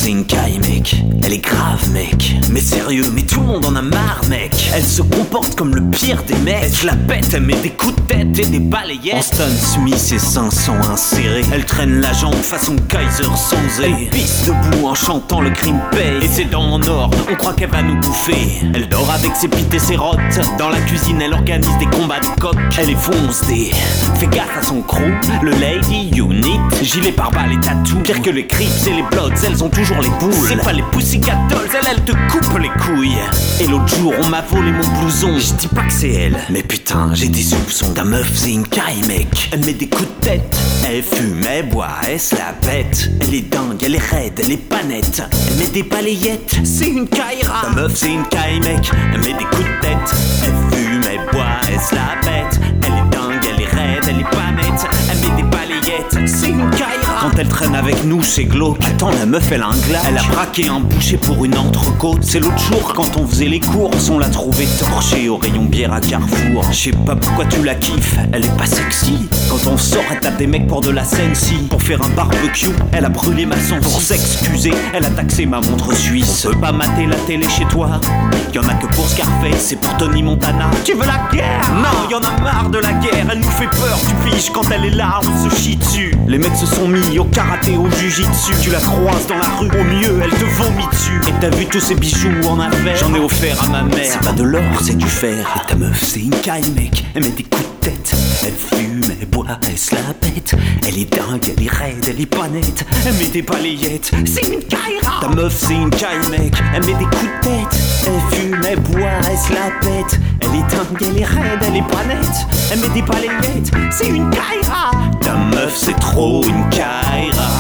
c'est une caille mec, elle est grave mec. Mais sérieux, mais tout le monde en a marre mec. Elle se comporte comme le pire des mecs. Elle se la pète, elle met des coups de tête et des balayettes. En Stan Smith et 500 insérés. Elle traîne la jambe façon Kaiser sans elle pisse debout en chantant le crime paye. Et c'est dans mon or, on croit qu'elle va nous bouffer. Elle dort avec ses pites et ses rottes. Dans la cuisine, elle organise des combats de coq. Elle est foncée, fais gaffe à son crew. Le Lady Unit, gilet pare-balles et tatou. Pire que les Crips et les Bloods, elles ont toujours les boules. C'est pas les Pussycat Dolls, elle te coupe les couilles. Et l'autre jour, on m'a volé mon blouson. Je dis pas que c'est elle, mais putain, j'ai des soupçons. Ta meuf, c'est une caille mec. Elle met des coups de tête, elle fume, elle boit, elle se la pète. Elle est dingue, elle est raide, elle est pas nette. Elle met des balayettes, c'est une caïra. Ta meuf, c'est une caille mec. Elle met des coups de tête, elle fume, elle boit, elle se la pète. Elle est dingue, elle est raide, elle est pas nette. Elle met des balayettes, c'est une caïra. Quand elle traîne avec nous, c'est glauque. Attends, la meuf, elle a un glac. Elle a braqué un boucher pour une entrecôte. C'est l'autre jour, quand on faisait les courses, on l'a trouvée torchée au rayon bière à Carrefour. Je sais pas pourquoi tu la kiffes, elle est pas sexy. Quand on sort, elle tape des mecs pour de la Sensi. Pour faire un barbecue, elle a brûlé ma sang. Pour s'excuser, elle a taxé ma montre suisse. On peut pas mater la télé chez toi. Y'en a que pour Scarface, c'est pour Tony Montana. Tu veux la guerre? Non, y'en a marre de la guerre. Elle nous fait peur, tu piges. Quand elle est là, on se chie dessus. Les mecs se sont mis au karaté, au jujitsu. Tu la croises dans la rue, au mieux, elle te vomit dessus. Et t'as vu tous ces bijoux en affaires? J'en ai offert à ma mère. C'est pas de l'or, c'est du fer. Et ta meuf, c'est une caille mec. Elle met des coups de tête, elle fume, elle boit, elle se la pète. Elle est dingue, elle est raide, elle est pas nette. Elle met des balayettes, c'est une caïra. Ta meuf, c'est une caille mec. Elle met des coups de tête, elle fume, elle boit, elle se la pète. Elle est dingue, elle est raide, elle est pas nette. Elle met des balayettes, c'est une caïra. Ta meuf, c'est trop une caïra.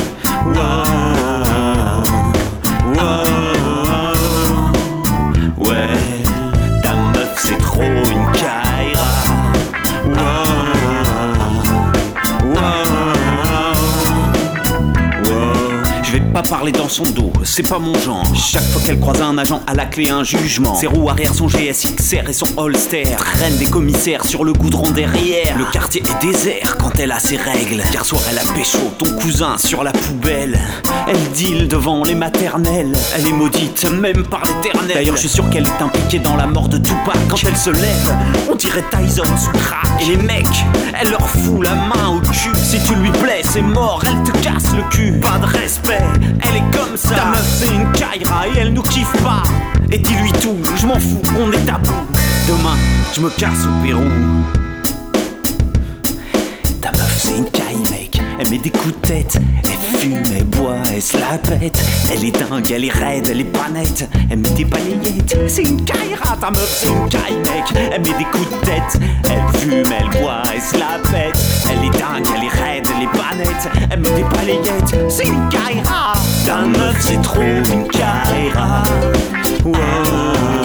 Wow, wow, ouais, ta meuf, c'est trop une caïra. Je vais pas parler dans son dos, c'est pas mon genre. Chaque fois qu'elle croise un agent, à la clé un jugement. Ses roues arrière, son GSXR et son holster traînent des commissaires sur le goudron derrière. Le quartier est désert quand elle a ses règles. Hier soir elle a pécho ton cousin sur la poubelle. Elle deal devant les maternelles. Elle est maudite même par l'éternel. D'ailleurs je suis sûr qu'elle est impliquée dans la mort de Tupac. Quand elle se lève, on dirait Tyson sous crack. Et les mecs, elle leur fout la main au cul. Si tu lui plais, c'est mort, elle te casse le cul. Pas de respect, elle est comme ça. Ta meuf c'est une caïra et elle nous kiffe pas. Et dis-lui tout, je m'en fous, on est à bout. Demain, je me casse au Pérou. Ta meuf c'est une caille mec. Elle met des coups de tête, elle fume, elle boit, elle se la pète. Elle est dingue, elle est raide, elle est pas nette. Elle met des balayettes, c'est une caïra. Ta meuf c'est une caille mec. Elle met des coups de tête, elle fume, elle boit, elle se la pète. Elle est dingue, elle est raide, elle est pas nette. Elle met des balayettes, c'est une caïra. Ta meuf c'est trop une caïra. Wow.